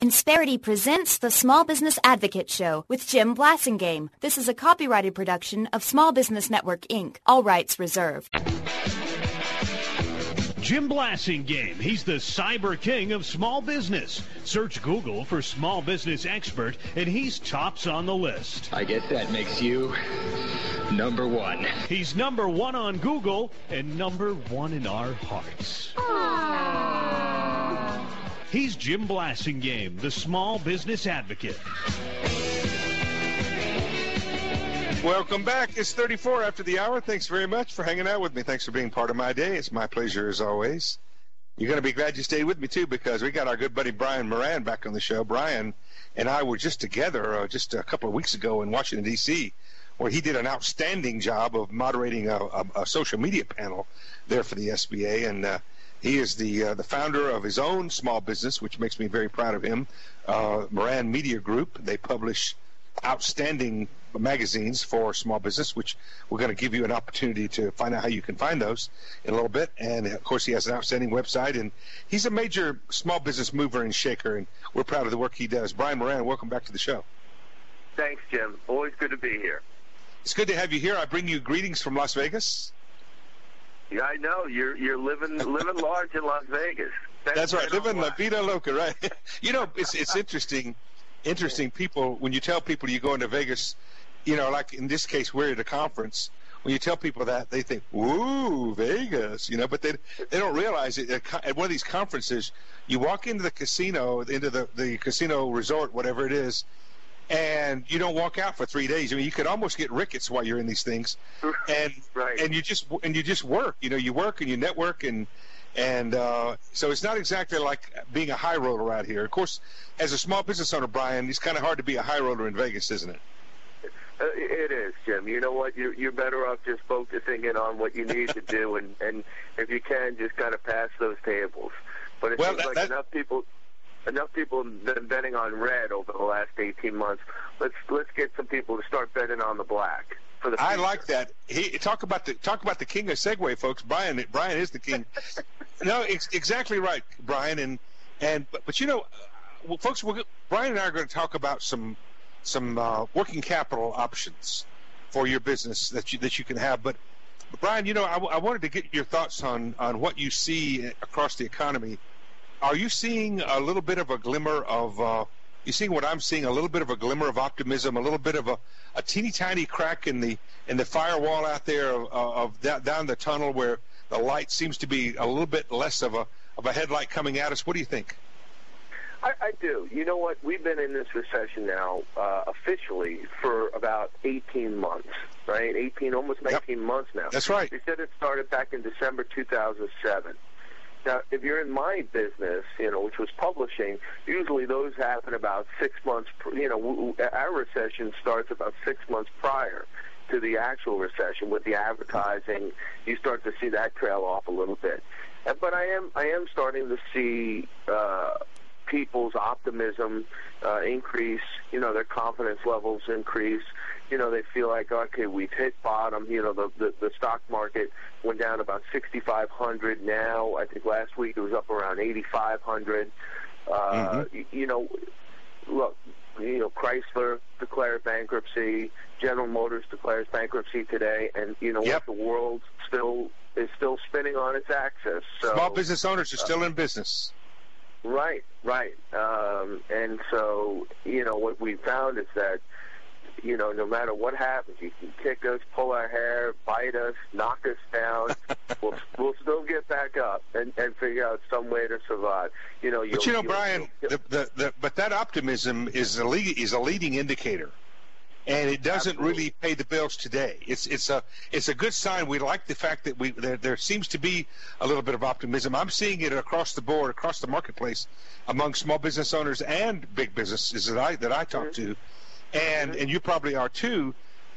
Insperity presents the Small Business Advocate Show with Jim Blasingame. This is a copyrighted production of Small Business Network, Inc. All rights reserved. Jim Blasingame. He's the cyber king of small business. Search Google for small business expert, and he's tops on the list. I guess that makes you number one. He's number one on Google and number one in our hearts. Aww. He's Jim Blasingame, the small business advocate. Welcome back. It's 34 after the hour. Thanks very much for hanging out with me. Thanks for being part of my day. It's my pleasure as always. You're going to be glad you stayed with me, too, because we got our good buddy Brian Moran back on the show. Brian and I were just together just a couple of weeks ago in Washington, D.C., where he did an outstanding job of moderating a social media panel there for the SBA. And he is the founder of his own small business, which makes me very proud of him, Moran Media Group. They publish outstanding magazines for small business, which we're going to give you an opportunity to find out how you can find those in a little bit. And of course, he has an outstanding website, and he's a major small business mover and shaker, and we're proud of the work he does. Brian Moran, welcome back to the show. Thanks, Jim. Always good to be here. It's good to have you here. I bring you greetings from Las Vegas. Yeah, I know. You're living large in Las Vegas. That's right. Living La Vida Loca, right? You know, it's interesting people, when you tell people you go into Vegas, you know, like in this case, we're at a conference. When you tell people that, they think, "Ooh, Vegas," you know, but they don't realize it. At one of these conferences, you walk into the casino, into the casino resort, whatever it is, and you don't walk out for 3 days. I mean, you could almost get rickets while you're in these things, and right. and you just work. You know, you work and you network, and so it's not exactly like being a high roller out here. Of course, as a small business owner, Brian, it's kind of hard to be a high roller in Vegas, isn't it? It is, Jim. You know what? You're better off just focusing in on what you need to do, and if you can, just kind of pass those tables. But it seems like enough people have been betting on red over the last 18 months. Let's get some people to start betting on the black. For the future. I like that. Talk about the king of Segway, folks. Brian is the king. No, exactly right, Brian. But you know, well, folks, Brian and I are going to talk about some working capital options for your business that you can have. But Brian, you know, I wanted to get your thoughts on what you see across the economy. Are you seeing a little bit of a glimmer of? You seeing what I'm seeing? A little bit of a glimmer of optimism, a little bit of a teeny tiny crack in the firewall out there of down the tunnel where the light seems to be a little bit less of a headlight coming at us. What do you think? I do. You know what? We've been in this recession now officially for about 18 months, right? Almost 19 months now. That's right. They said it started back in December 2007. Now, if you're in my business, you know, which was publishing, usually those happen about 6 months. You know, our recession starts about 6 months prior to the actual recession. With the advertising, you start to see that trail off a little bit. But I am starting to see people's optimism increase. You know, their confidence levels increase. You know, they feel like, okay, we've hit bottom. You know, the stock market went down about 6,500 now. I think last week it was up around 8,500. You know, look, you know, Chrysler declared bankruptcy. General Motors declares bankruptcy today. And, you know, what, the world is still spinning on its axis. So, small business owners are still in business. Right. And so, you know, what we found is that, you know, no matter what happens, you can kick us, pull our hair, bite us, knock us down, we'll still get back up and figure out some way to survive. You know, but you know, Brian, but that optimism is a leading indicator, and it doesn't really pay the bills today. It's a good sign. We like the fact that there seems to be a little bit of optimism. I'm seeing it across the board, across the marketplace, among small business owners and big businesses that I talk to. And you probably are too,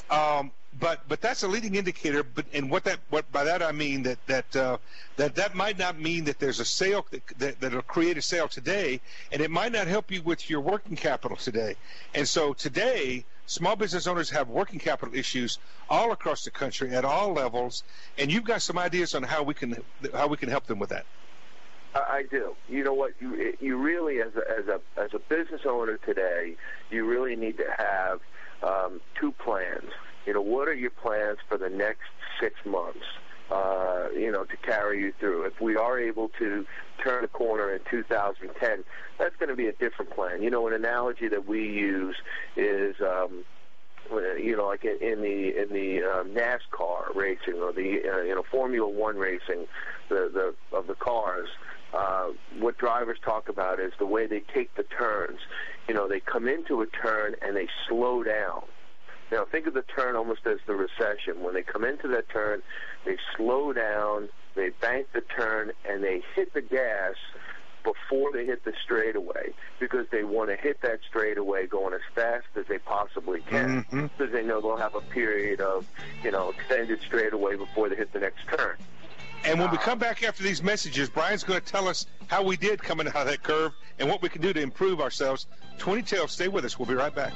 but that's a leading indicator. But what by that I mean that might not mean that there's a sale that'll create a sale today, and it might not help you with your working capital today. And so today, small business owners have working capital issues all across the country at all levels, and you've got some ideas on how we can help them with that. I do. You know what? You really, as a business owner today, you really need to have two plans. You know, what are your plans for the next 6 months? To carry you through. If we are able to turn a corner in 2010, that's going to be a different plan. You know, an analogy that we use is, like in the NASCAR racing or the Formula One racing, of the cars. What drivers talk about is the way they take the turns. You know, they come into a turn and they slow down. Now, think of the turn almost as the recession. When they come into that turn, they slow down, they bank the turn, and they hit the gas before they hit the straightaway because they want to hit that straightaway going as fast as they possibly can because they know they'll have a period of, extended straightaway before they hit the next turn. And when we come back after these messages, Brian's going to tell us how we did coming out of that curve and what we can do to improve ourselves. 20 Tails, stay with us. We'll be right back.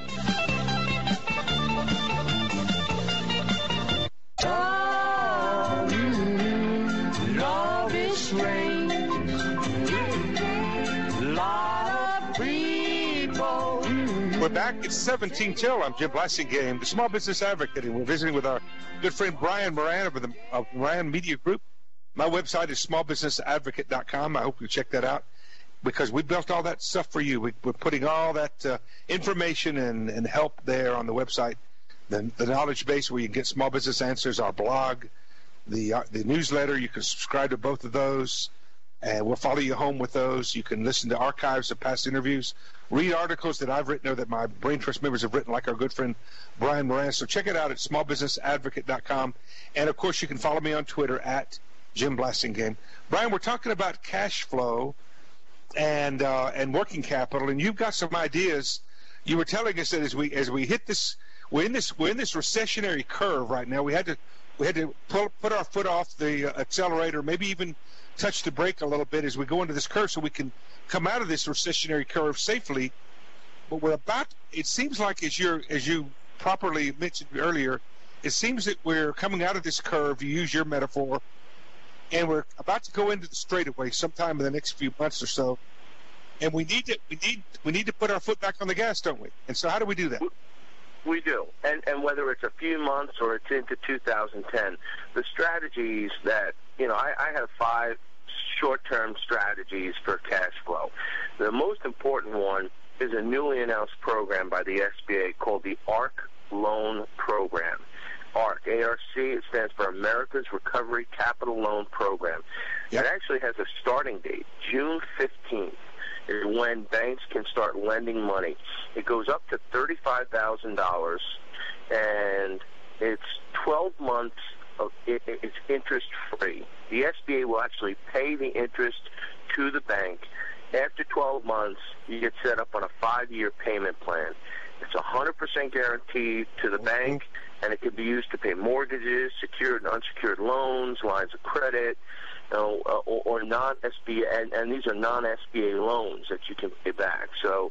Love is rain. Lot of people. We're back. It's 17 till. I'm Jim Blasingame, the Small Business Advocate, and we're visiting with our good friend Brian Moran of Moran Media Group. My website is smallbusinessadvocate.com. I hope you check that out because we built all that stuff for you. We're putting all that information and help there on the website. The knowledge base where you can get Small Business Answers, our blog, the newsletter. You can subscribe to both of those, and we'll follow you home with those. You can listen to archives of past interviews, read articles that I've written or that my Brain Trust members have written, like our good friend Brian Moran. So check it out at smallbusinessadvocate.com. And, of course, you can follow me on Twitter at Jim Blasingame. Brian, we're talking about cash flow and working capital, and you've got some ideas. You were telling us that as we hit this, we're in this recessionary curve right now. We had to put our foot off the accelerator, maybe even touch the brake a little bit as we go into this curve, so we can come out of this recessionary curve safely. But it seems like as you properly mentioned earlier, it seems that we're coming out of this curve. You use your metaphor. And we're about to go into the straightaway sometime in the next few months or so, and we need to put our foot back on the gas, don't we? And so, how do we do that? We do, and whether it's a few months or it's into 2010, the strategies that I have 5 short-term strategies for cash flow. The most important one is a newly announced program by the SBA called the ARC Loan Program. ARC, A-R-C, it stands for America's Recovery Capital Loan Program. Yep. It actually has a starting date, June 15th, is when banks can start lending money. It goes up to $35,000, and it's 12 months of it's interest-free. The SBA will actually pay the interest to the bank. After 12 months, you get set up on a 5-year payment plan. It's 100% guaranteed to the bank, and it can be used to pay mortgages, secured and unsecured loans, lines of credit, or non-SBA, and these are non-SBA loans that you can pay back. So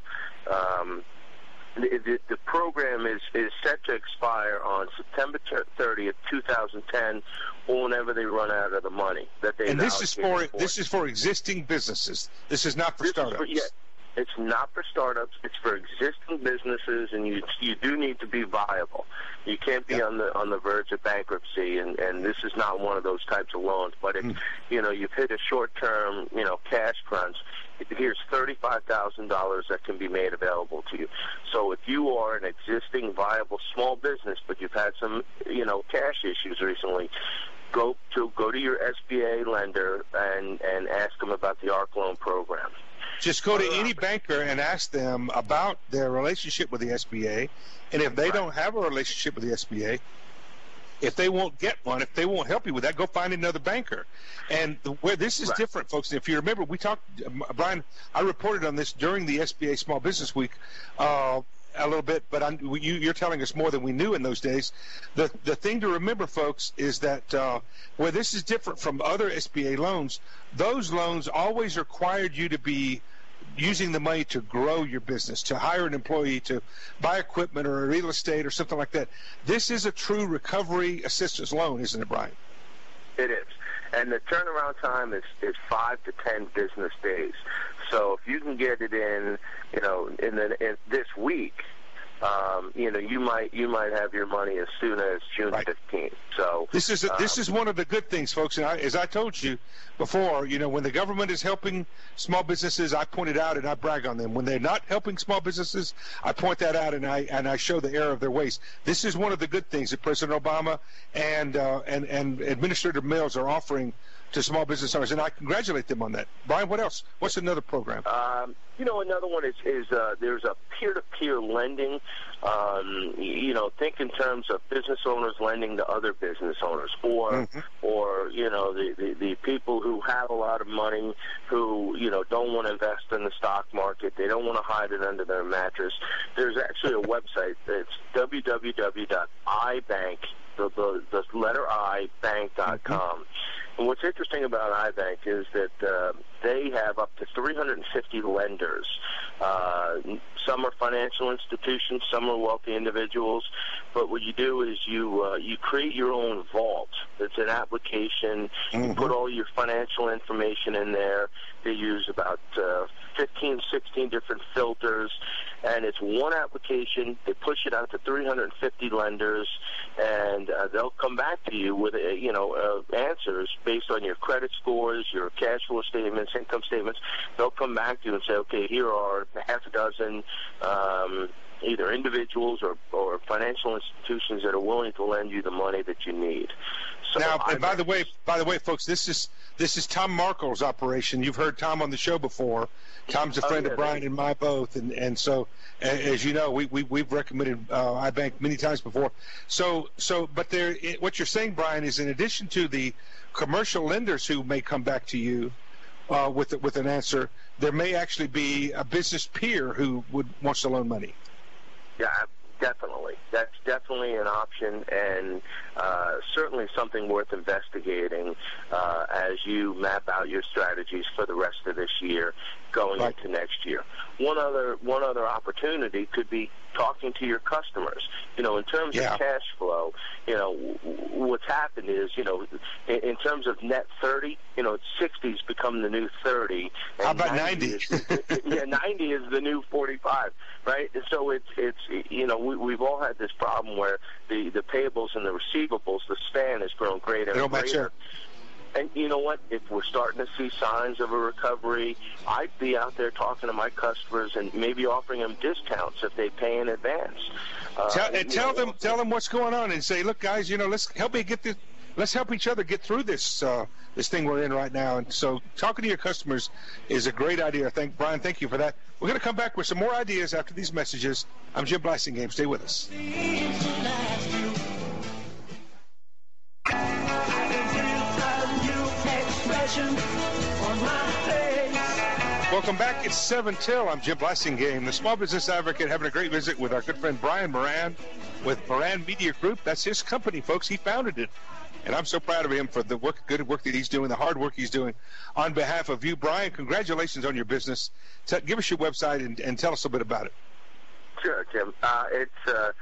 the program is set to expire on September 30th, 2010, or whenever they run out of the money that they. And this is for existing businesses. This is not for startups. It's not for startups. It's for existing businesses, and you do need to be viable. You can't be on the verge of bankruptcy, and this is not one of those types of loans. But if you've hit a short-term cash crunch, here's $35,000 that can be made available to you. So if you are an existing viable small business, but you've had some cash issues recently, go to your SBA lender and ask them about the ARC Loan Program. Just go to any banker and ask them about their relationship with the SBA, and if they don't have a relationship with the SBA, if they won't get one, if they won't help you with that, go find another banker. And where this is different, folks, if you remember, we talked, Brian, I reported on this during the SBA Small Business Week a little bit, but you're telling us more than we knew in those days. The thing to remember, folks, is that where this is different from other SBA loans, those loans always required you to be using the money to grow your business, to hire an employee, to buy equipment or real estate or something like that. This is a true recovery assistance loan, isn't it, Brian? It is. And the turnaround time is 5 to 10 business days. So if you can get it in, in this week, you might have your money as soon as June 15th. So this is one of the good things, folks. And as I told you before, when the government is helping small businesses, I point it out and I brag on them. When they're not helping small businesses, I point that out and I show the error of their ways. This is one of the good things that President Obama and Administrator Mills are offering to small business owners, and I congratulate them on that. Brian, what else? What's another program? Another one is there's a peer-to-peer lending. Think in terms of business owners lending to other business owners, or the people who have a lot of money who don't want to invest in the stock market. They don't want to hide it under their mattress. There's actually a website that's www.ibank, the letter I, bank.com. And what's interesting about iBank is that they have up to 350 lenders. Some are financial institutions, some are wealthy individuals. But what you do is you create your own vault. It's an application. You put all your financial information in there. They use about 15, 16 different filters, and it's one application. They push it out to 350 lenders, and they'll come back to you with answers based on your credit scores, your cash flow statements, income statements. They'll come back to you and say, okay, here are half a dozen either individuals or financial institutions that are willing to lend you the money that you need. So now, and by the way, folks, this is Tom Markle's operation. You've heard Tom on the show before. Tom's a friend of Brian and my both, and so as you know, we've recommended iBank many times before. But what you're saying, Brian, is in addition to the commercial lenders who may come back to you with an answer, there may actually be a business peer who wants to loan money. Yeah, definitely. That's definitely an option, and certainly something worth investigating as you map out your strategies for the rest of this year going into next year. One other opportunity could be talking to your customers. In terms of cash flow, what's happened is, in terms of net 30, 60's become the new 30. And how about 90? 90 is the new 45, right? And so it's we've all had this problem where the payables and the receivables, the span has grown greater and greater. And you know what? If we're starting to see signs of a recovery, I'd be out there talking to my customers and maybe offering them discounts if they pay in advance. Tell them what's going on and say, look, guys, let's help each other get through this thing we're in right now. And so talking to your customers is a great idea. Brian, thank you for that. We're going to come back with some more ideas after these messages. I'm Jim Blasingame. Stay with us. Welcome back. It's 7 till. I'm Jim Blasingame, the Small Business Advocate, having a great visit with our good friend Brian Moran with Moran Media Group. That's his company, folks. He founded it. And I'm so proud of him for the good work that he's doing, the hard work he's doing. On behalf of you, Brian, congratulations on your business. Give us your website and tell us a bit about it. Sure, Jim. It's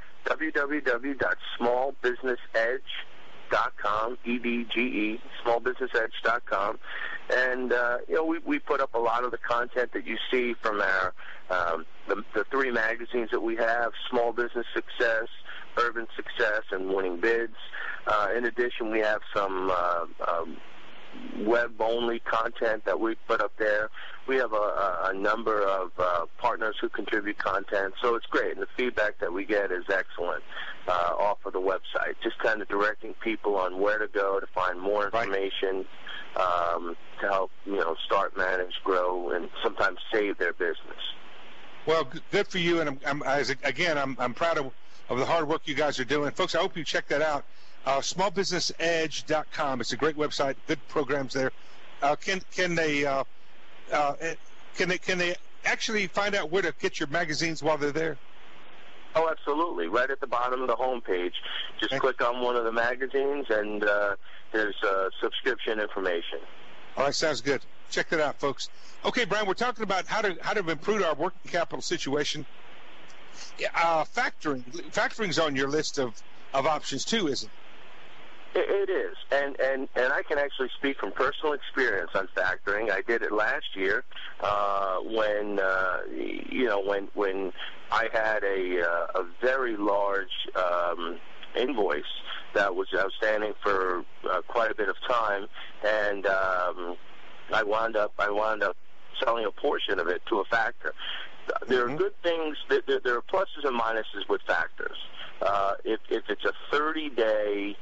www.smallbusinessedge.com, EDGE, smallbusinessedge.com. And, we put up a lot of the content that you see from our the 3 magazines that we have, Small Business Success, Urban Success, and Winning Bids. In addition, we have some web-only content that we put up there. We have a number of partners who contribute content, so it's great. And the feedback that we get is excellent off of the website, just kind of directing people on where to go to find more information to help, start, manage, grow, and sometimes save their business. Well, good for you, and I'm proud of the hard work you guys are doing. Folks, I hope you check that out. Smallbusinessedge.com. It's a great website. Good programs there. Can they actually find out where to get your magazines while they're there? Oh, absolutely. Right at the bottom of the homepage. Just click on one of the magazines, and there's subscription information. All right, sounds good. Check that out, folks. Okay, Brian, we're talking about how to improve our working capital situation. Factoring's on your list of options too, isn't it? It is, and I can actually speak from personal experience on factoring. I did it last year when I had a very large invoice that was outstanding for quite a bit of time, and I wound up selling a portion of it to a factor. There are good things. There are pluses and minuses with factors. If it's a 30-day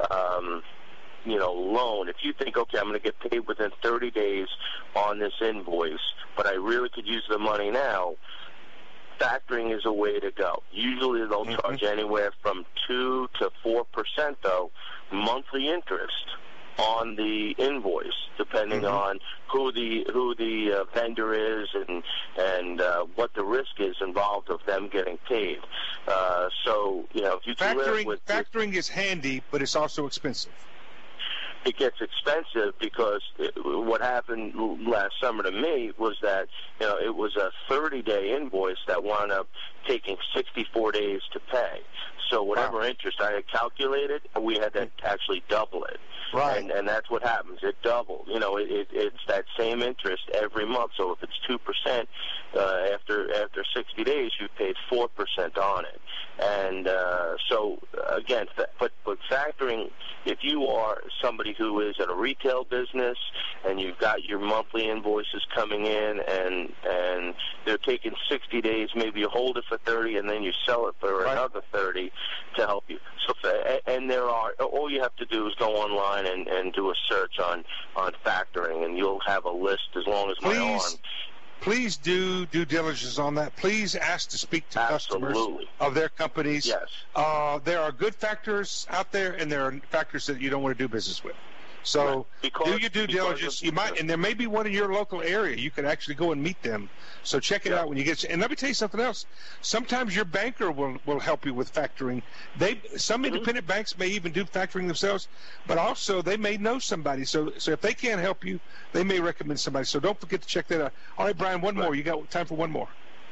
loan, if you think, okay, I'm going to get paid within 30 days on this invoice, but I really could use the money now, factoring is a way to go. Usually they'll charge anywhere from 2 to 4%, though, monthly interest on the invoice, depending on who the vendor is and what the risk is involved of them getting paid. So if you can live with factoring is handy, but it's also expensive. It gets expensive because what happened last summer to me was that it was a 30-day invoice that wound up taking 64 days to pay. So whatever interest I had calculated, we had to actually double it. Right. And that's what happens. It doubled. It's that same interest every month. So if it's 2%, after 60 days, you paid 4% on it. And so again, but factoring, if you are somebody who is in a retail business and you've got your monthly invoices coming in and they're taking 60 days, maybe you hold it for 30 and then you sell it for another 30 to help you. So and all you have to do is go online and do a search on factoring, and you'll have a list as long as my arm. Please do due diligence on that. Please ask to speak to customers of their companies. Yes. There are good factors out there, and there are factors that you don't want to do business with. So do your due diligence. You might, and there may be one in your local area. You could actually go and meet them. So check it out when you get. And let me tell you something else. Sometimes your banker will help you with factoring. Some independent banks may even do factoring themselves, but also they may know somebody. So if they can't help you, they may recommend somebody. So don't forget to check that out. All right, Brian, one more. You got time for one more?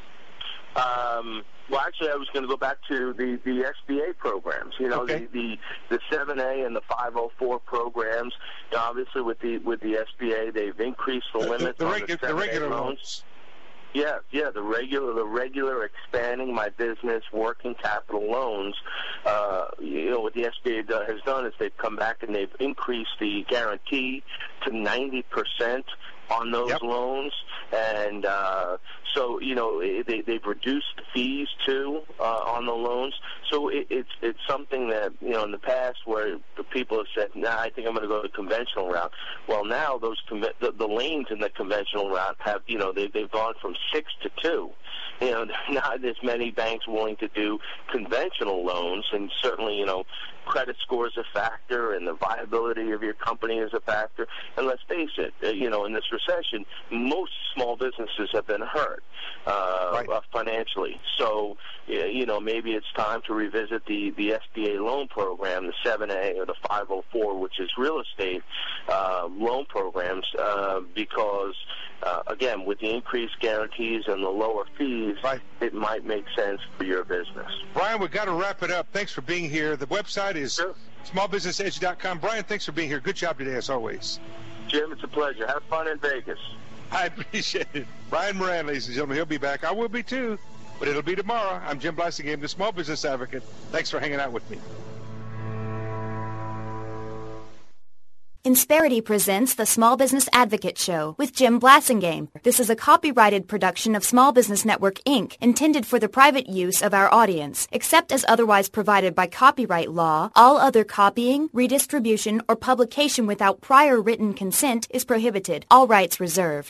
Well, actually, I was going to go back to the SBA programs. The 7A and the 504 programs. Obviously, with the SBA, they've increased the limits on the 7A loans. Yeah, the regular expanding my business working capital loans. What the SBA has done is they've come back and they've increased the guarantee to 90% on those loans, and so they've reduced the fees too on the loans. So it's something that in the past where the people have said, I think I'm going to go the conventional route. Well, now the lanes in the conventional route have they've gone from 6 to 2. Not as many banks willing to do conventional loans, and certainly credit score is a factor, and the viability of your company is a factor. And let's face it, in this recession, most small businesses have been hurt financially. So, maybe it's time to revisit the SBA loan program, the 7A or the 504, which is real estate loan programs, because, again, with the increased guarantees and the lower fees, it might make sense for your business. Brian, we've got to wrap it up. Thanks for being here. The website is smallbusinessedge.com. Brian, thanks for being here. Good job today, as always. Jim, it's a pleasure. Have fun in Vegas. I appreciate it. Brian Moran, ladies and gentlemen, he'll be back. I will be too, but it'll be tomorrow. I'm Jim Blasingame, the Small Business Advocate. Thanks for hanging out with me. Insperity presents the Small Business Advocate Show with Jim Blasingame. This is a copyrighted production of Small Business Network, Inc., intended for the private use of our audience. Except as otherwise provided by copyright law, all other copying, redistribution, or publication without prior written consent is prohibited. All rights reserved.